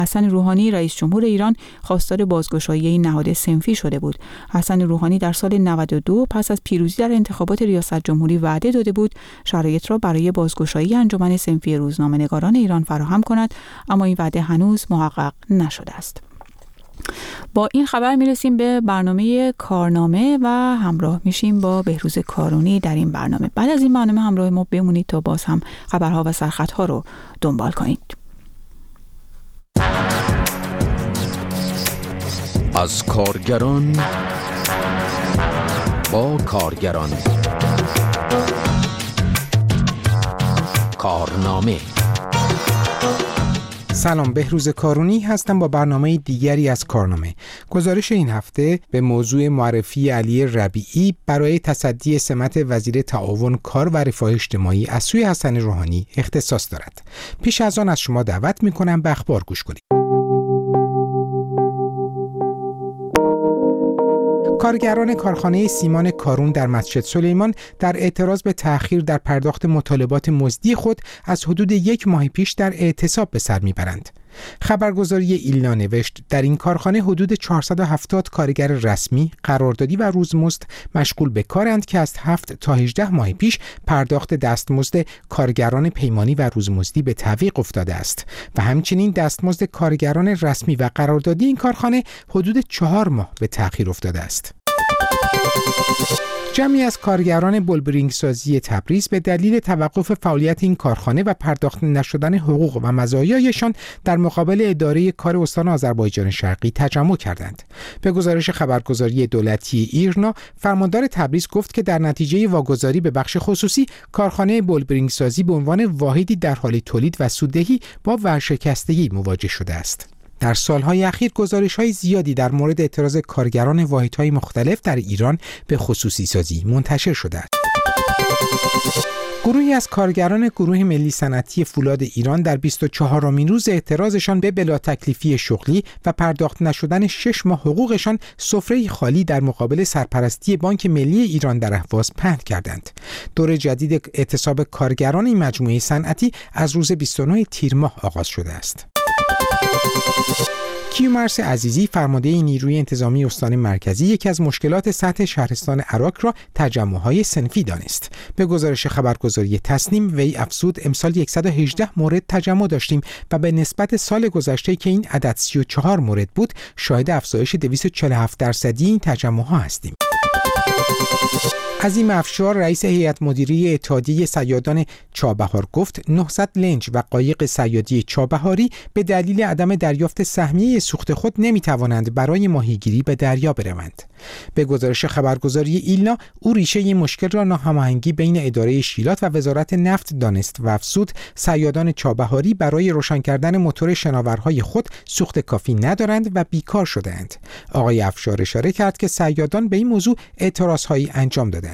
حسن روحانی رئیس جمهور ایران خواستار بازگشایی این نهاد صنفی شده بود. حسن روحانی در سال 92 پس از پیروزی در انتخابات ریاست جمهوری وعده داده بود شرایط را برای بازگشایی انجمن صنفی روزنامه‌نگاران ایران فراهم کند، اما این وعده هنوز محقق نشده است. با این خبر میرسیم به برنامه کارنامه و همراه میشیم با بهروز کارونی در این برنامه. بعد از این برنامه همراه ما بمونید تا باز هم خبرها و سرخطها رو دنبال کنید. از کارگران با کارگران، کارنامه. سلام، بهروز کارونی هستم با برنامه دیگری از کارنامه. گزارش این هفته به موضوع معرفی علی ربیعی برای تصدی سمت وزیر تعاون کار و رفاه اجتماعی از سوی حسن روحانی اختصاص دارد. پیش از آن از شما دعوت می‌کنم به اخبار گوش کنید. کارگران کارخانه سیمان کارون در مسجد سلیمان در اعتراض به تأخیر در پرداخت مطالبات مزدی خود از حدود 1 ماه پیش در اعتصاب به سر میبرند. خبرگزاری ایلنا نوشت در این کارخانه حدود 470 کارگر رسمی، قراردادی و روزمزد مشغول به کارند که از 7 تا 18 ماه پیش پرداخت دستمزد کارگران پیمانی و روزمزدی به تعویق افتاده است و همچنین دستمزد کارگران رسمی و قراردادی این کارخانه حدود 4 ماه به تأخیر افتاده است. جمعی از کارگران بولبرینگ سازی تبریز به دلیل توقف فعالیت این کارخانه و پرداخت نشدن حقوق و مزایایشان در مقابل اداره کار استان آذربایجان شرقی تجمع کردند. به گزارش خبرگزاری دولتی ایرنا، فرماندار تبریز گفت که در نتیجه واگذاری به بخش خصوصی، کارخانه بولبرینگ سازی به عنوان واحدی در حال تولید و سوددهی با ورشکستگی مواجه شده است. در سالهای اخیر گزارش‌های زیادی در مورد اعتراض کارگران واحدهای مختلف در ایران به خصوصی سازی منتشر شده است. گروهی از کارگران گروه ملی صنعتی فولاد ایران در 24مین روز اعتراضشان به بلا تکلیفی شغلی و پرداخت نشدن 6 ماه حقوقشان سفره خالی در مقابل سرپرستی بانک ملی ایران در اهواز پهن کردند. دور جدید اعتصاب کارگران این مجموعه صنعتی از روز 29 تیر ماه آغاز شده است. کیومرث عزیزی، فرمانده نیروی انتظامی استان مرکزی، یکی از مشکلات سطح شهرستان عراق را تجمع‌های صنفی دانست. به گزارش خبرگزاری تسنیم وی افزود امسال 118 مورد تجمع داشتیم و به نسبت سال گذشته که این عدد 34 مورد بود، شاهد افزایش 247% این تجمع‌ها هستیم. عظیم افشار، رئیس هیئت مدیره اتحادیه صیادان چابهار گفت 900 لنج و قایق صیادی چابهاری به دلیل عدم دریافت سهمیه سوخت خود نمیتوانند برای ماهیگیری به دریا بروند. به گزارش خبرگزاری ایلنا، او ریشه این مشکل را ناهماهنگی بین اداره شیلات و وزارت نفت دانست و افزود صیادان چابهاری برای روشن کردن موتور شناورهای خود سوخت کافی ندارند و بیکار شده‌اند. آقای افشار اشاره کرد که صیادان به این موضوع اعتراضهایی انجام دادند.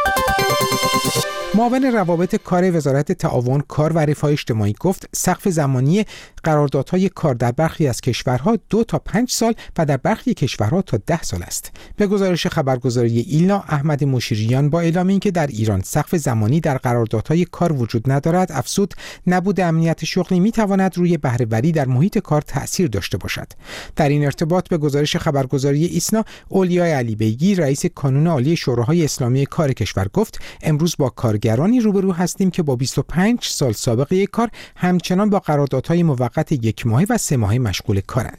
معاون روابط کار وزارت تعاون کار و رفاه اجتماعی گفت سقف زمانی قراردادهای کار در برخی از کشورها 2 تا 5 سال و در برخی کشورها تا 10 سال است. به گزارش خبرگزاری ایلنا، احمد مشیریان با اعلام اینکه در ایران سقف زمانی در قراردادهای کار وجود ندارد، افزود نبود امنیت شغلی میتواند روی بهره‌وری در محیط کار تأثیر داشته باشد. در این ارتباط به گزارش خبرگزاری ایسنا، اولیای علی بیگی، رئیس کانون عالی شوراهای اسلامی کار کشور گفت امروز با کارگرانی روبرو هستیم که با 25 سال سابقه کار همچنان با قراردادهای موقت 1 ماهه و 3 ماهه مشغول کارند.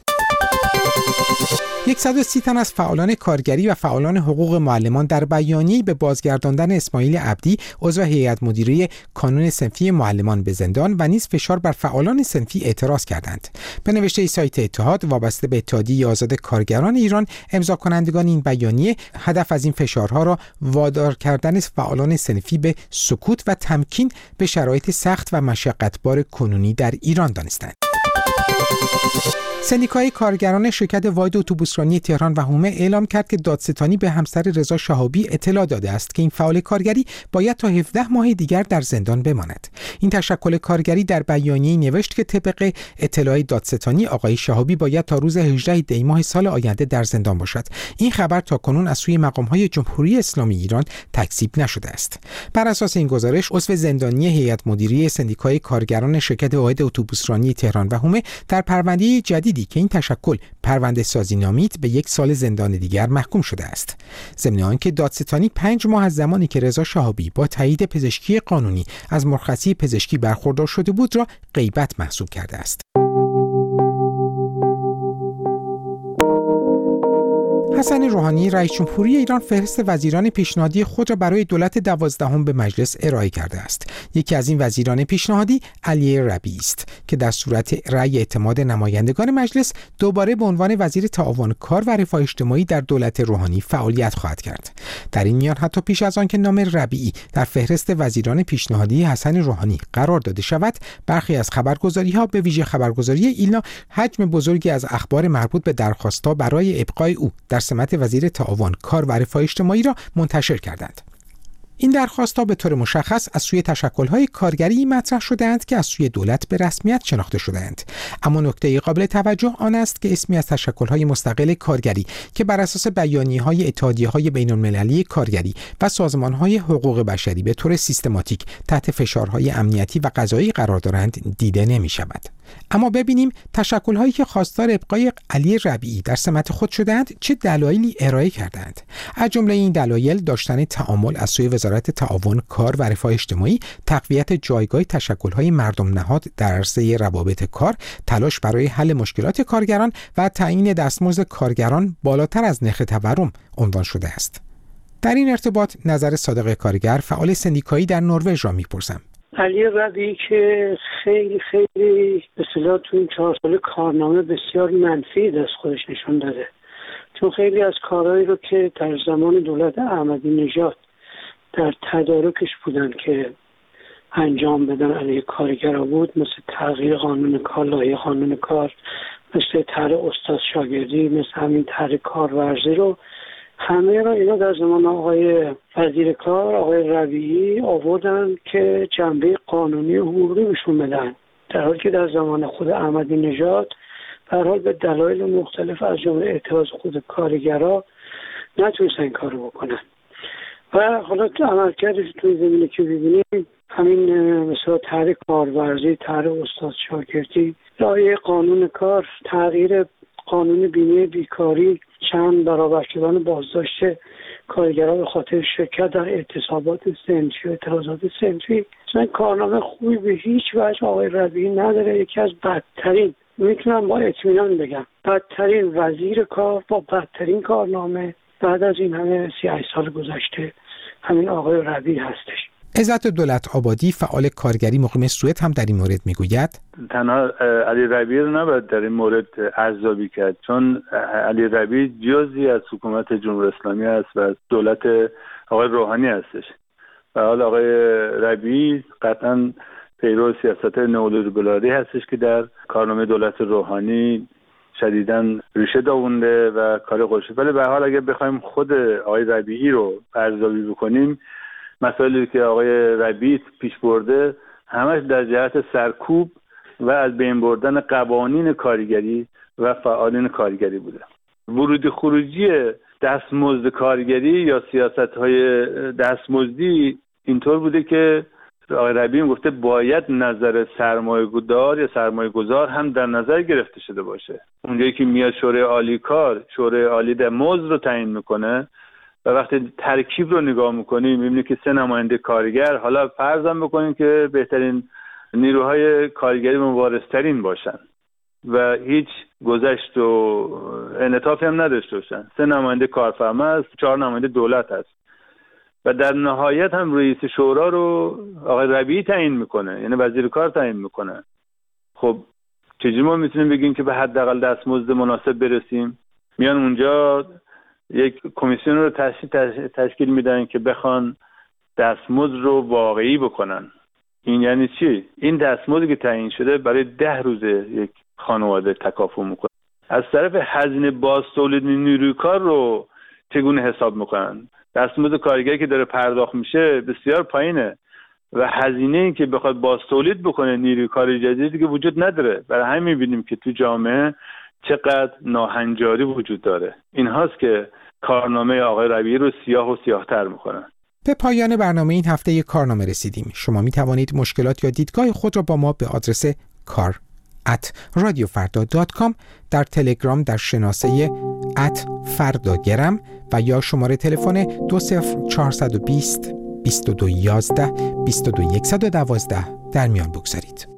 130 تن از فعالان کارگری و فعالان حقوق معلمان در بیانیه‌ای به بازگرداندن اسماعیل عبدی، عضو هیئت مدیره کانون صنفی معلمان، به زندان و نیز فشار بر فعالان صنفی اعتراض کردند. به نوشته سایت اتحاد وابسته به اتحادیه آزاد کارگران ایران، امضا کنندگان این بیانیه هدف از این فشارها را وادار کردن فعالان صنفی به سکوت و تمکین به شرایط سخت و مشقتبار کنونی در ایران دانستند. سندیکای کارگران شرکت واحد اتوبوسرانی تهران و حومه اعلام کرد که دادستانی به همسر رضا شهابی اطلاع داده است که این فعال کارگری باید تا 17 ماه دیگر در زندان بماند. این تشکل کارگری در بیانیه‌ای نوشت که طبق اطلاع دادستانی آقای شهابی باید تا روز 18 دی ماه سال آینده در زندان باشد. این خبر تاکنون از سوی مقام‌های جمهوری اسلامی ایران تکذیب نشده است. بر اساس این گزارش، عضو زندانی هیئت مدیره سندیکای کارگران شرکت واحد اتوبوسرانی تهران و حومه در پرونده جدیدی که این تشکل پرونده سازی نامید به 1 سال زندان دیگر محکوم شده است. ضمن آنکه دادستانی 5 ماه از زمانی که رضا شهابی با تایید پزشکی قانونی از مرخصی پزشکی برخوردار شده بود را غیبت محسوب کرده است. حسن روحانی رئیس جمهوری ایران فهرست وزیران پیشنهادی خود را برای دولت 12 به مجلس ارائه کرده است. یکی از این وزیران پیشنهادی علی ربیعی است که در صورت رأی اعتماد نمایندگان مجلس دوباره به عنوان وزیر تعاون کار و رفاه اجتماعی در دولت روحانی فعالیت خواهد کرد. در این میان حتی پیش از آن که نام ربیعی در فهرست وزیران پیشنهادی حسن روحانی قرار داده شود، برخی از خبرگزاری‌ها به ویژه خبرگزاری ایلنا حجم بزرگی از اخبار مربوط به درخواست‌ها برای ابقای او در سمت وزیر تعاون کار و رفاه اجتماعی را منتشر کردند. این درخواست‌ها به طور مشخص از سوی تشکل‌های کارگری مطرح شده‌اند که از سوی دولت به رسمیت شناخته شده‌اند. اما نکته قابل توجه آن است که اسمی از تشکل‌های مستقل کارگری که بر اساس بیانیه‌های اتحادیه‌های بین‌المللی کارگری و سازمان‌های حقوق بشری به طور سیستماتیک تحت فشارهای امنیتی و قضایی قرار دارند دیده نمی‌شود. اما ببینیم تشکل‌هایی که خواستار ابقای علی ربیعی در سمت خود شده‌اند چه دلایلی ارائه کردند. از جمله این دلایل داشتن تعامل از سوی وزارت تعاون کار و رفاه اجتماعی، تقویت جایگاه تشکل‌های مردم نهاد در عرصه روابط کار، تلاش برای حل مشکلات کارگران و تعیین دستمزد کارگران بالاتر از نرخ تورم عنوان شده است. در این ارتباط نظر صادق کارگر، فعال سندیکایی در نروژ را می‌پرسم. علی ربیعی که خیلی به اصطلاح تو این 4 سال کارنامه بسیار منفی از خودش نشون داده، چون خیلی از کارهایی رو که در زمان دولت احمدی نژاد در تدارکش بودن که انجام بدن علیه کارگرها بود، مثل تغییر قانون کار، لایحه قانون کار، مثل طرح استاد شاگردی، مثل همین طرح کارورزی رو همه را اینا در زمان آقای وزیر کار آقای ربیعی آوردن که جنبه قانونی و حقوقی بهشون بدن، در حالی که در زمان خود احمدی نژاد به هر حال به دلایل مختلف از جمله اعتراض خود کارگرها نتونستن این کارو بکنن. و حالا تو عملکردش توی زمینه که ببینیم، همین مثلا طرح کارورزی، طرح استاد شاگردی، لایحه قانون کار، تغییر قانون بیمه بیکاری، چند برابر شدن بازداشت کارگران به خاطر شرکت در اعتصابات صنفی و اعتراضات صنفی، اصلا کارنامه خوبی به هیچ وجه آقای ربیعی نداره. یکی از بدترین، میتونم با اطمینان بگم، بدترین وزیر کار با بدترین کارنامه بعد از این همه 38 سال گذشته همین آقای ربیعی هستش. عزت دولت آبادی، فعال کارگری مقیم سوئد، هم در این مورد میگوید تنها علی ربیعی رو نباید در این مورد ارزیابی کرد، چون علی ربیعی جزئی از حکومت جمهوری اسلامی است و از دولت آقای روحانی هستش. و حالا آقای ربیعی قطعاً پیرو سیاست نئولیبرالی هستش که در کارنامه دولت روحانی شدیداً ریشه دوونده و کار خودشه. ولی به هر حال اگه بخوایم خود آقای ربیعی رو ارزیابی بکنیم، مسائلی که آقای ربیعی پیش برده همش در جهت سرکوب و از بین بردن قوانین کارگری و فعالین کارگری بوده. ورودی خروجی دستمزد کارگری یا سیاست‌های دستمزدی اینطور بوده که آقای ربیعی گفته باید نظر سرمایه‌گذار یا سرمایه‌گذار هم در نظر گرفته شده باشه. اونجایی که میاد شورای عالی کار، شورای عالی دستمزد رو تعیین میکنه و وقتی ترکیب رو نگاه میکنیم میبینیم که 3 نماینده کارگر، حالا فرضاً بکنیم که بهترین نیروهای کارگری مبارزترین باشن و هیچ گذشت و انعطافی هم نداشته باشن، 3 نماینده کارفرما است، 4 نماینده دولت است و در نهایت هم رئیس شورا رو آقای ربیعی تعیین میکنه، یعنی وزیر کار تعیین میکنه. خب چجوری ما میتونیم بگیم که به حداقل دستمزد مناسب برسیم؟ میان اونجا یک کمیسیون رو تشکیل میدن که بخوان دستمزد رو واقعی بکنن. این یعنی چی؟ این دستمزدی که تعیین شده برای 10 روز یک خانواده تکافؤ میکنه. از طرف هزینه بازتولید نیروی کار رو چگونه حساب میکنن؟ دستمزد کارگری که داره پرداخت میشه بسیار پایینه و هزینه این که بخواد بازتولید بکنه نیروی کار جدیدی که وجود نداره. برای همین میبینیم که تو جامعه چقدر ناهنجاری وجود داره. این هاست که کارنامه آقای ربیعی رو سیاه و سیاه‌تر میکنن. به پایان برنامه این هفته کارنامه رسیدیم. شما می توانید مشکلات یا دیدگاه خود را با ما به آدرس kar@radiofarda.com در تلگرام در شناسه @فرداگرم و یا شماره تلفن 20420 2211 22112 در میان بگذارید.